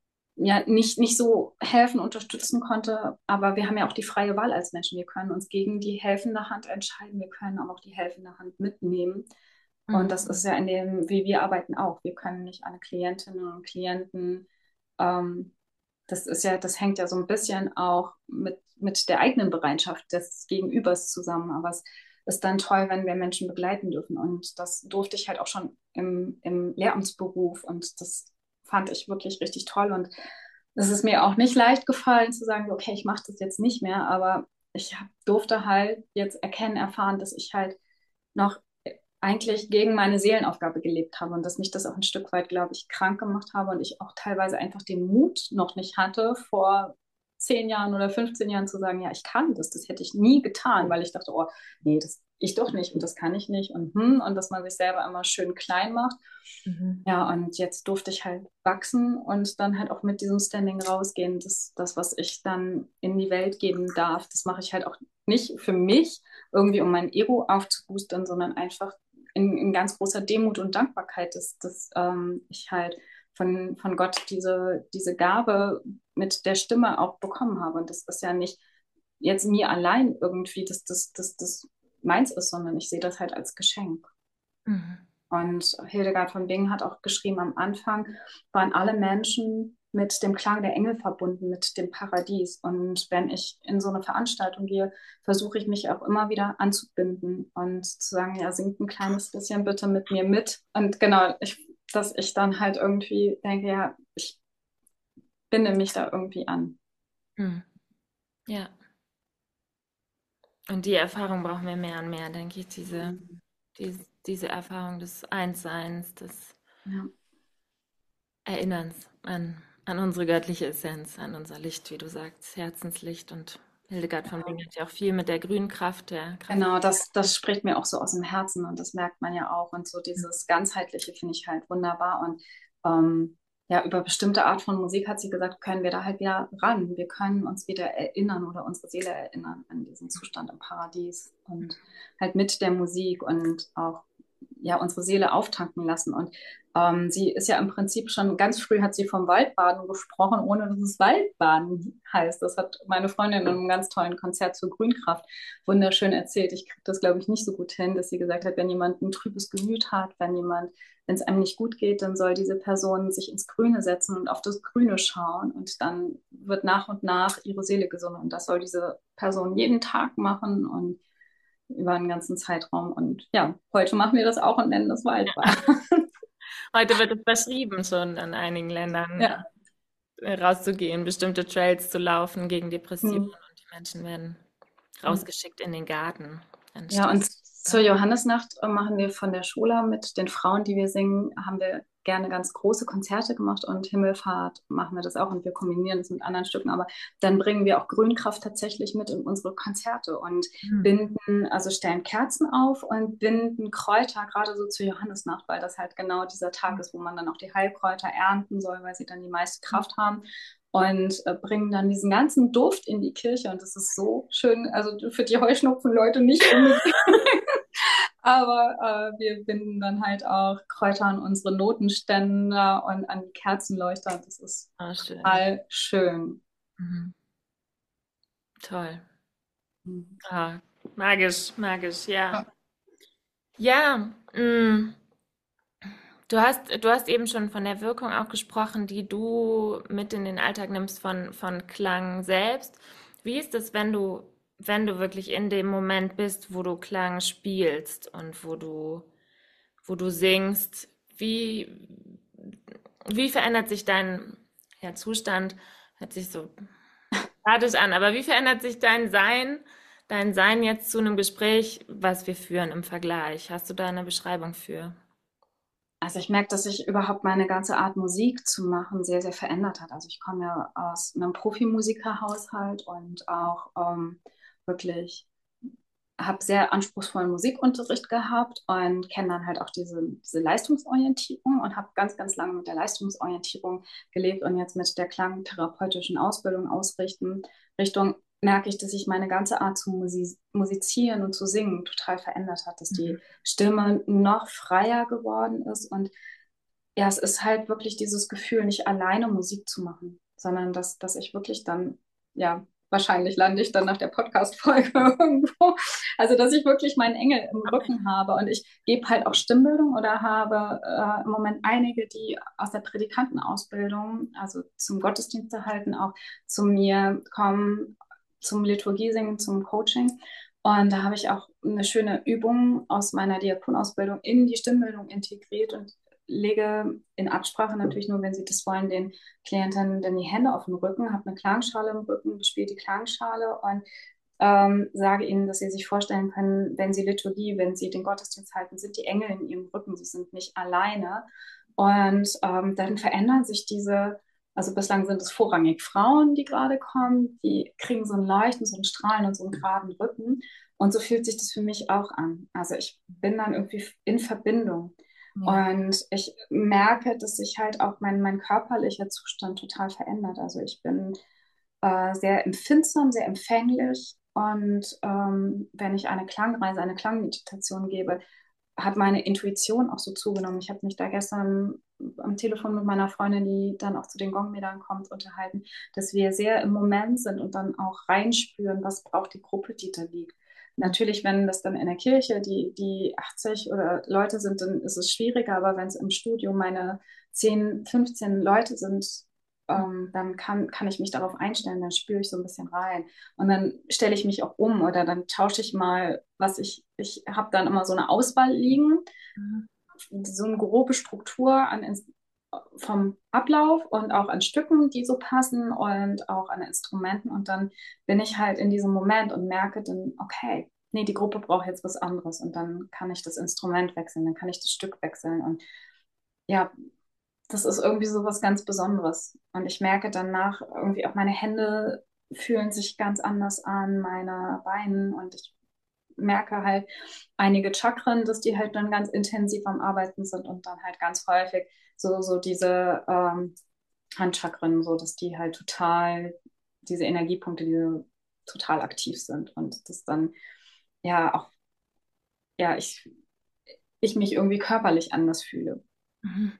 ja nicht, nicht so helfen, unterstützen konnte. Aber wir haben ja auch die freie Wahl als Menschen. Wir können uns gegen die helfende Hand entscheiden. Wir können aber auch die helfende Hand mitnehmen. Und Mhm. das ist ja in dem, wie wir arbeiten auch. Wir können nicht alle Klientinnen und Klienten, ähm, das ist ja, das hängt ja so ein bisschen auch mit, mit der eigenen Bereitschaft des Gegenübers zusammen. Aber es ist dann toll, wenn wir Menschen begleiten dürfen. Und das durfte ich halt auch schon im, im Lehramtsberuf. Und das fand ich wirklich richtig toll. Und es ist mir auch nicht leicht gefallen zu sagen, okay, ich mache das jetzt nicht mehr. Aber ich hab, durfte halt jetzt erkennen, erfahren, dass ich halt noch eigentlich gegen meine Seelenaufgabe gelebt habe und dass mich das auch ein Stück weit, glaube ich, krank gemacht habe und ich auch teilweise einfach den Mut noch nicht hatte, vor zehn Jahren oder fünfzehn Jahren zu sagen, ja, ich kann das. Das hätte ich nie getan, weil ich dachte, oh, nee, das ich doch nicht und das kann ich nicht und hm, und dass man sich selber immer schön klein macht. Mhm. Ja, und jetzt durfte ich halt wachsen und dann halt auch mit diesem Standing rausgehen. Das, das, was ich dann in die Welt geben darf, das mache ich halt auch nicht für mich, irgendwie um mein Ego aufzuboostern, sondern einfach in, in ganz großer Demut und Dankbarkeit, dass, dass ähm, ich halt von, von Gott diese, diese Gabe mit der Stimme auch bekommen habe. Und das ist ja nicht jetzt mir allein irgendwie, dass das, das, das meins ist, sondern ich sehe das halt als Geschenk. Mhm. Und Hildegard von Bingen hat auch geschrieben, am Anfang waren alle Menschen mit dem Klang der Engel verbunden, mit dem Paradies. Und wenn ich in so eine Veranstaltung gehe, versuche ich mich auch immer wieder anzubinden und zu sagen, ja, singt ein kleines bisschen bitte mit mir mit. Und genau, ich, dass ich dann halt irgendwie denke, ja, ich binde mich da irgendwie an. Mhm. Ja, und die Erfahrung brauchen wir mehr und mehr, denke ich, diese, diese, diese Erfahrung des Einsseins, des Ja. Erinnerns an, an unsere göttliche Essenz, an unser Licht, wie du sagst, Herzenslicht. Und Hildegard von Bingen hat ja auch viel mit der grünen Kraft, der Kraft. Genau, das, das spricht mir auch so aus dem Herzen und das merkt man ja auch. Und so dieses Ganzheitliche finde ich halt wunderbar. Und ähm, ja, über bestimmte Art von Musik hat sie gesagt, können wir da halt wieder ran. Wir können uns wieder erinnern oder unsere Seele erinnern an diesen Zustand im Paradies und halt mit der Musik und auch ja unsere Seele auftanken lassen. Und ähm, sie ist ja im Prinzip schon ganz früh hat sie vom Waldbaden gesprochen, ohne dass es Waldbaden heißt. Das hat meine Freundin in einem ganz tollen Konzert zur Grünkraft wunderschön erzählt. Ich kriege das, glaube ich, nicht so gut hin, dass sie gesagt hat, wenn jemand ein trübes Gemüt hat, wenn jemand, wenn es einem nicht gut geht, dann soll diese Person sich ins Grüne setzen und auf das Grüne schauen und dann wird nach und nach ihre Seele gesund und das soll diese Person jeden Tag machen und über einen ganzen Zeitraum. Und ja, heute machen wir das auch und nennen das Waldbad. Heute wird es verschrieben schon in einigen Ländern, Ja. äh, rauszugehen, bestimmte Trails zu laufen gegen Depressionen Hm. und die Menschen werden Ja. rausgeschickt in den Garten, Ja, anstatt. und zur Johannesnacht äh, machen wir von der Schule mit den Frauen, die wir singen, haben wir gerne ganz große Konzerte gemacht und Himmelfahrt machen wir das auch und wir kombinieren das mit anderen Stücken, aber dann bringen wir auch Grünkraft tatsächlich mit in unsere Konzerte und Hm. binden, also stellen Kerzen auf und binden Kräuter, gerade so zur Johannesnacht, weil das halt genau dieser Tag ist, wo man dann auch die Heilkräuter ernten soll, weil sie dann die meiste Kraft haben und äh, bringen dann diesen ganzen Duft in die Kirche und das ist so schön, also für die Heuschnupfenleute nicht unbedingt, aber äh, wir binden dann halt auch Kräuter an unsere Notenständer und an die Kerzenleuchter und das ist Ah, schön. total schön. Mhm. Toll. Mhm. Ah, magisch, magisch, ja. Ja. Ja, mm, Du hast, du hast eben schon von der Wirkung auch gesprochen, die du mit in den Alltag nimmst von, von Klang selbst. Wie ist es, wenn du, wenn du wirklich in dem Moment bist, wo du Klang spielst und wo du, wo du singst? Wie, wie verändert sich dein, ja, Zustand? Hört sich so statisch an, aber wie verändert sich dein Sein, dein Sein jetzt zu einem Gespräch, was wir führen im Vergleich? Hast du da eine Beschreibung für? Also ich merke, dass sich überhaupt meine ganze Art Musik zu machen sehr, sehr verändert hat. Also ich komme ja aus einem Profimusikerhaushalt und auch ähm, wirklich habe sehr anspruchsvollen Musikunterricht gehabt und kenne dann halt auch diese, diese Leistungsorientierung und habe ganz, ganz lange mit der Leistungsorientierung gelebt und jetzt mit der klangtherapeutischen Ausbildung ausrichten, Richtung merke ich, dass sich meine ganze Art zu musi musizieren und zu singen total verändert hat, dass die Stimme noch freier geworden ist und ja, es ist halt wirklich dieses Gefühl, nicht alleine Musik zu machen, sondern dass, dass ich wirklich dann, ja, wahrscheinlich lande ich dann nach der Podcast-Folge irgendwo. Also, dass ich wirklich meinen Engel im Rücken habe und ich gebe halt auch Stimmbildung oder habe äh, im Moment einige, die aus der Predikantenausbildung, also zum Gottesdienst erhalten, auch zu mir kommen, zum Liturgiesingen, zum Coaching. Und da habe ich auch eine schöne Übung aus meiner Diakonausbildung in die Stimmbildung integriert und lege in Absprache natürlich nur, wenn sie das wollen, den Klienten dann die Hände auf den Rücken, habe eine Klangschale im Rücken, bespiele die Klangschale und ähm, sage ihnen, dass sie sich vorstellen können, wenn sie Liturgie, wenn sie den Gottesdienst halten, sind die Engel in ihrem Rücken, sie sind nicht alleine. Und ähm, dann verändern sich diese, also bislang sind es vorrangig Frauen, die gerade kommen, die kriegen so ein Leuchten, so ein Strahlen und so einen geraden Rücken. Und so fühlt sich das für mich auch an. Also ich bin dann irgendwie in Verbindung. Ja. Und ich merke, dass sich halt auch mein, mein körperlicher Zustand total verändert. Also ich bin äh, sehr empfindsam, sehr empfänglich. Und ähm, wenn ich eine Klangreise, eine Klangmeditation gebe, hat meine Intuition auch so zugenommen. Ich habe mich da gestern am Telefon mit meiner Freundin, die dann auch zu den Gongmedern kommt, unterhalten, dass wir sehr im Moment sind und dann auch reinspüren, was braucht die Gruppe, die da liegt. Natürlich, wenn das dann in der Kirche die, die achtzig oder Leute sind, dann ist es schwieriger, aber wenn es im Studio meine zehn, fünfzehn Leute sind, ähm, dann kann, kann ich mich darauf einstellen, dann spüre ich so ein bisschen rein. Und dann stelle ich mich auch um oder dann tausche ich mal, was ich, ich habe dann immer so eine Auswahl liegen, Mhm. so eine grobe Struktur an, vom Ablauf und auch an Stücken, die so passen und auch an Instrumenten. Und dann bin ich halt in diesem Moment und merke dann, okay, nee, die Gruppe braucht jetzt was anderes. Und dann kann ich das Instrument wechseln, dann kann ich das Stück wechseln. Und ja, das ist irgendwie so was ganz Besonderes. Und ich merke danach irgendwie auch meine Hände fühlen sich ganz anders an, meine Beine und ich merke halt einige Chakren, dass die halt dann ganz intensiv am Arbeiten sind und dann halt ganz häufig so, so diese ähm, Handchakren, so dass die halt total, diese Energiepunkte, die total aktiv sind und das dann ja auch, ja, ich, ich mich irgendwie körperlich anders fühle. Mhm.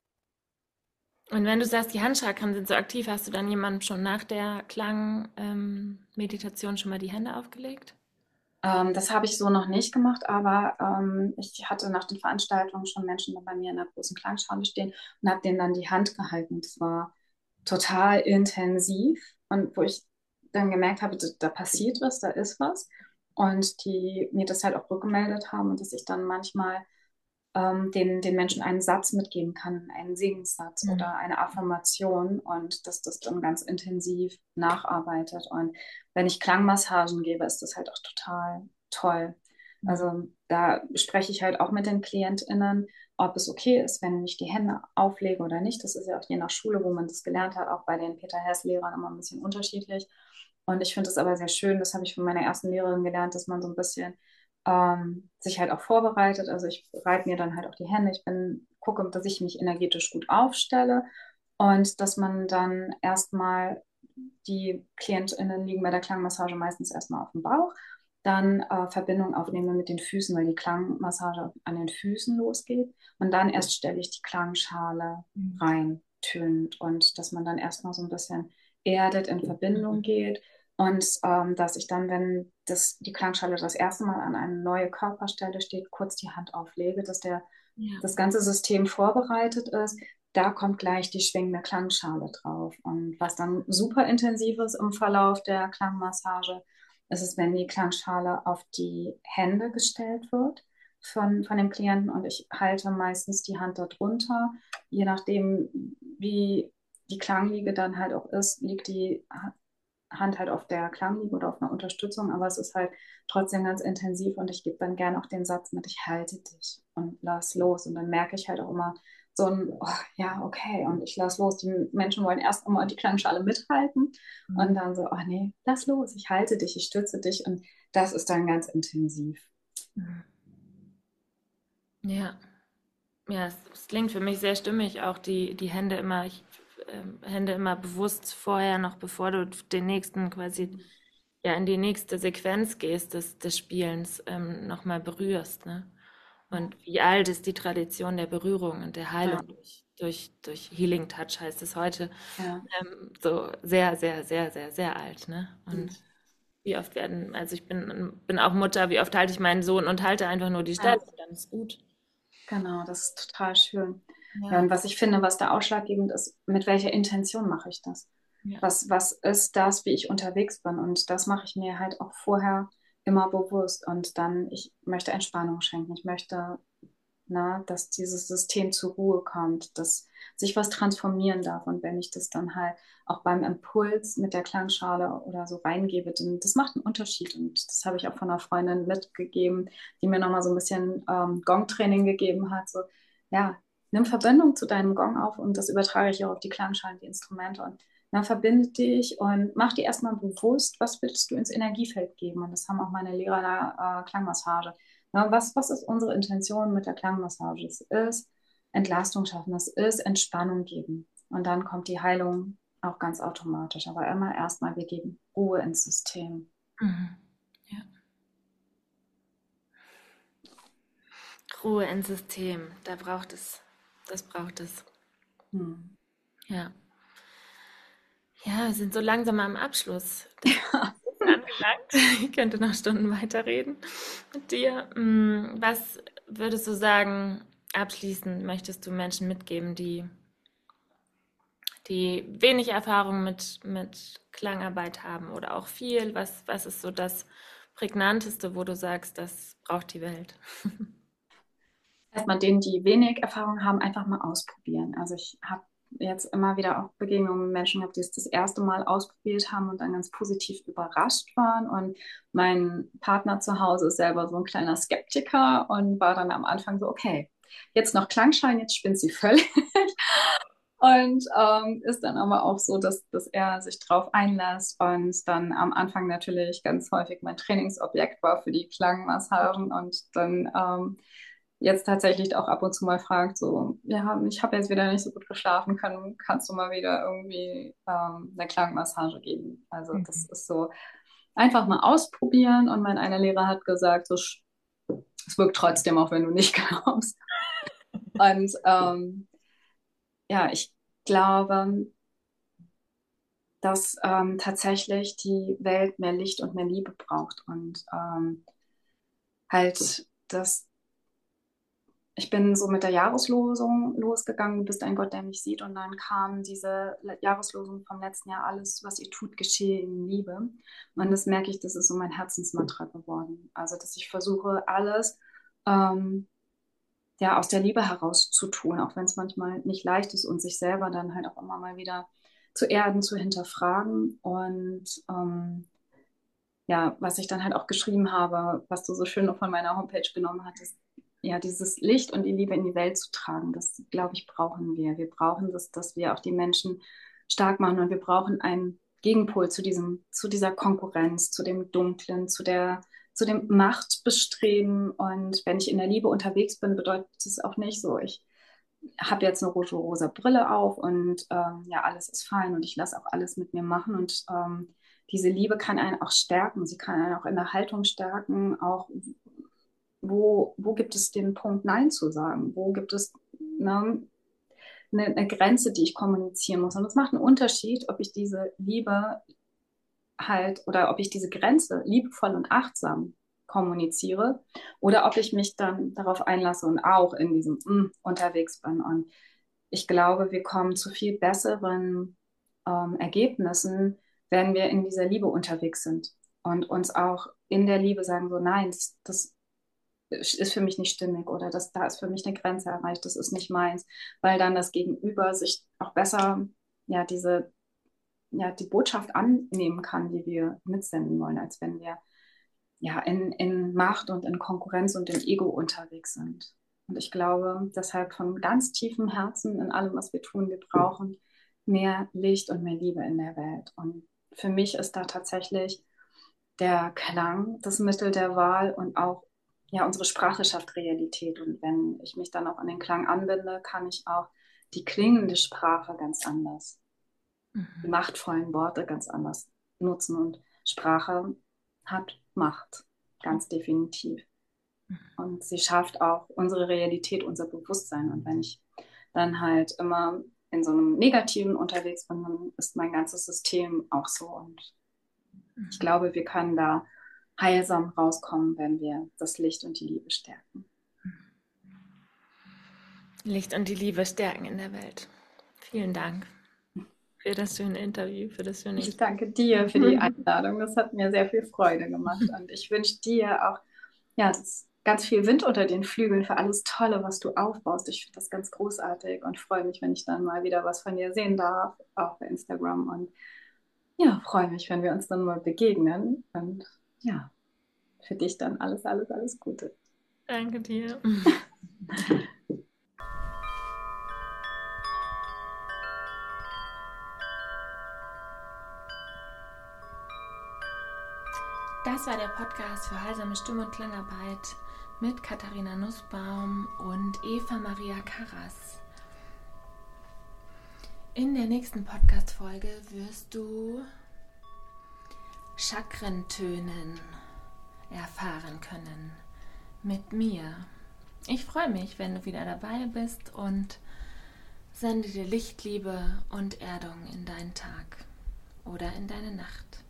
Und wenn du sagst, die Handchakren sind so aktiv, hast du dann jemandem schon nach der Klangmeditation ähm, Meditation schon mal die Hände aufgelegt? Ähm, das habe ich so noch nicht gemacht, aber ähm, ich hatte nach den Veranstaltungen schon Menschen bei mir in der großen Klangschale stehen und habe denen dann die Hand gehalten. Das war total intensiv und wo ich dann gemerkt habe, da, da passiert was, da ist was. Und die mir das halt auch rückgemeldet haben und dass ich dann manchmal ähm, den, den Menschen einen Satz mitgeben kann, einen Segenssatz Mhm. oder eine Affirmation und dass das dann ganz intensiv nacharbeitet. Und wenn ich Klangmassagen gebe, ist das halt auch total toll. Mhm. Also da spreche ich halt auch mit den KlientInnen, ob es okay ist, wenn ich die Hände auflege oder nicht. Das ist ja auch je nach Schule, wo man das gelernt hat, auch bei den Peter Hess-Lehrern immer ein bisschen unterschiedlich. Und ich finde es aber sehr schön, das habe ich von meiner ersten Lehrerin gelernt, dass man so ein bisschen ähm, sich halt auch vorbereitet. Also ich bereite mir dann halt auch die Hände. Ich bin, gucke, dass ich mich energetisch gut aufstelle und dass man dann erstmal, die KlientInnen liegen bei der Klangmassage meistens erstmal auf dem Bauch, dann äh, Verbindung aufnehmen mit den Füßen, weil die Klangmassage an den Füßen losgeht. Und dann erst stelle ich die Klangschale rein, tönt und dass man dann erstmal so ein bisschen erdet, in Verbindung geht. Und ähm, dass ich dann, wenn das, die Klangschale das erste Mal an eine neue Körperstelle steht, kurz die Hand auflege, dass der Ja. das ganze System vorbereitet ist, da kommt gleich die schwingende Klangschale drauf. Und was dann super intensiv ist im Verlauf der Klangmassage, ist es, wenn die Klangschale auf die Hände gestellt wird von, von dem Klienten und ich halte meistens die Hand darunter. Je nachdem, wie die Klangliege dann halt auch ist, liegt die Hand halt auf der Klangliege oder auf einer Unterstützung, aber es ist halt trotzdem ganz intensiv und ich gebe dann gerne auch den Satz mit, ich halte dich und lass los. Und dann merke ich halt auch immer so ein, oh, ja, okay, und ich lass los. Die Menschen wollen erst immer die Klangschale mithalten und Mhm. dann so, oh nee, lass los, ich halte dich, ich stütze dich und das ist dann ganz intensiv. Mhm. Ja. Ja, es, es klingt für mich sehr stimmig, auch die, die Hände immer, ich, ähm, Hände immer bewusst vorher, noch bevor du den nächsten quasi ja in die nächste Sequenz gehst des, des Spielens, ähm, nochmal berührst, ne? Und wie alt ist die Tradition der Berührung und der Ja, Heilung durch, durch, durch Healing Touch heißt es heute, ja. ähm, so sehr, sehr, sehr, sehr, sehr alt, ne? Hm. Und wie oft werden, also ich bin, bin auch Mutter, wie oft halte ich meinen Sohn und halte einfach nur die Stelle Ja, und dann ist gut. genau, das ist total schön. Ja, Ja, und was ich finde, was da ausschlaggebend ist, mit welcher Intention mache ich das? ja. Was, was ist das, wie ich unterwegs bin? Und das mache ich mir halt auch vorher immer bewusst. Und dann, ich möchte Entspannung schenken. Ich möchte, na, dass dieses System zur Ruhe kommt, dass sich was transformieren darf. Und wenn ich das dann halt auch beim Impuls mit der Klangschale oder so reingebe, dann das macht einen Unterschied. Und das habe ich auch von einer Freundin mitgegeben, die mir nochmal so ein bisschen ähm, Gong-Training gegeben hat. So, ja, nimm Verbindung zu deinem Gong auf und das übertrage ich auch auf die Klangschalen, die Instrumente. Und dann verbinde dich und mach dir erstmal bewusst, was willst du ins Energiefeld geben. Und das haben auch meine Lehrer in der äh, Klangmassage. Na, was, was ist unsere Intention mit der Klangmassage? Es ist Entlastung schaffen, es ist Entspannung geben. Und dann kommt die Heilung auch ganz automatisch. Aber immer erstmal, wir geben Ruhe ins System. Mhm. Ja. Ruhe ins System, da braucht es, das braucht es. Hm. Ja. Ja, wir sind so langsam am Abschluss des Podcasts angelangt. Ich könnte noch Stunden weiterreden mit dir. Mm, Was würdest du sagen, abschließend möchtest du Menschen mitgeben, die, die wenig Erfahrung mit, mit Klangarbeit haben oder auch viel? Was, was ist so das Prägnanteste, wo du sagst, das braucht die Welt? Erstmal denen, die wenig Erfahrung haben, einfach mal ausprobieren. Also ich habe jetzt immer wieder auch Begegnungen mit Menschen gehabt, die es das erste Mal ausprobiert haben und dann ganz positiv überrascht waren. Und mein Partner zu Hause ist selber so ein kleiner Skeptiker und war dann am Anfang so, okay, jetzt noch Klangschein, jetzt spinnt sie völlig. Und ähm, ist dann aber auch so, dass, dass er sich drauf einlässt und dann am Anfang natürlich ganz häufig mein Trainingsobjekt war für die Klangmassagen und dann ähm, jetzt tatsächlich auch ab und zu mal fragt, so, ja, ich habe jetzt wieder nicht so gut geschlafen können, kannst du mal wieder irgendwie ähm, eine Klangmassage geben? Also das ist so, einfach mal ausprobieren und mein einer Lehrer hat gesagt, so, es wirkt trotzdem, auch wenn du nicht glaubst. Und ähm, ja, ich glaube, dass ähm, tatsächlich die Welt mehr Licht und mehr Liebe braucht und ähm, halt das. Ich bin so mit der Jahreslosung losgegangen, du bist ein Gott, der mich sieht. Und dann kam diese Jahreslosung vom letzten Jahr, alles, was ihr tut, geschehe in Liebe. Und das merke ich, das ist so mein Herzensmantra geworden. Also, dass ich versuche, alles ähm, ja, aus der Liebe heraus zu tun, auch wenn es manchmal nicht leicht ist und sich selber dann halt auch immer mal wieder zu erden, zu hinterfragen. Und ähm, ja, was ich dann halt auch geschrieben habe, was du so schön von meiner Homepage genommen hattest, ja, dieses Licht und die Liebe in die Welt zu tragen, das, glaube ich, brauchen wir. Wir brauchen das, dass wir auch die Menschen stark machen und wir brauchen einen Gegenpol zu diesem, zu dieser Konkurrenz, zu dem Dunklen, zu der, zu dem Machtbestreben. Und wenn ich in der Liebe unterwegs bin, bedeutet es auch nicht so, ich habe jetzt eine rote-rosa Brille auf und ähm, ja, alles ist fein und ich lasse auch alles mit mir machen. Und ähm, diese Liebe kann einen auch stärken. Sie kann einen auch in der Haltung stärken. Auch wo, wo gibt es den Punkt, Nein zu sagen? Wo gibt es ne, eine, eine Grenze, die ich kommunizieren muss? Und es macht einen Unterschied, ob ich diese Liebe halt oder ob ich diese Grenze liebevoll und achtsam kommuniziere oder ob ich mich dann darauf einlasse und auch in diesem mm, unterwegs bin. Und ich glaube, wir kommen zu viel besseren ähm, Ergebnissen, wenn wir in dieser Liebe unterwegs sind und uns auch in der Liebe sagen, so nein, das, das ist für mich nicht stimmig oder das, da ist für mich eine Grenze erreicht, das ist nicht meins, weil dann das Gegenüber sich auch besser, ja, diese, ja, die Botschaft annehmen kann, die wir mitsenden wollen, als wenn wir ja in, in Macht und in Konkurrenz und im Ego unterwegs sind. Und ich glaube, deshalb von ganz tiefem Herzen in allem, was wir tun, wir brauchen mehr Licht und mehr Liebe in der Welt. Und für mich ist da tatsächlich der Klang das Mittel der Wahl und auch, ja, unsere Sprache schafft Realität. Und wenn ich mich dann auch an den Klang anbinde, kann ich auch die klingende Sprache ganz anders, die Mhm. machtvollen Worte ganz anders nutzen. Und Sprache hat Macht, ganz definitiv. Und sie schafft auch unsere Realität, unser Bewusstsein. Und wenn ich dann halt immer in so einem Negativen unterwegs bin, dann ist mein ganzes System auch so. Und ich glaube, wir können da heilsam rauskommen, wenn wir das Licht und die Liebe stärken. Licht und die Liebe stärken in der Welt. Vielen Dank für das schöne Interview, für das schöne Ich Gespräch. danke dir für die Einladung. Das hat mir sehr viel Freude gemacht. Und ich wünsche dir auch, ja, das ganz viel Wind unter den Flügeln für alles Tolle, was du aufbaust. Ich finde das ganz großartig und freue mich, wenn ich dann mal wieder was von dir sehen darf, auch bei Instagram. Und ja, freue mich, wenn wir uns dann mal begegnen. Und ja, für dich dann alles, alles, alles Gute. Danke dir. Das war der Podcast für heilsame Stimme- und Klangarbeit mit Katharina Nussbaum und Eva Maria Karas. In der nächsten Podcast-Folge wirst du Chakrentönen erfahren können mit mir. Ich freue mich, wenn du wieder dabei bist und sende dir Licht, Liebe und Erdung in deinen Tag oder in deine Nacht.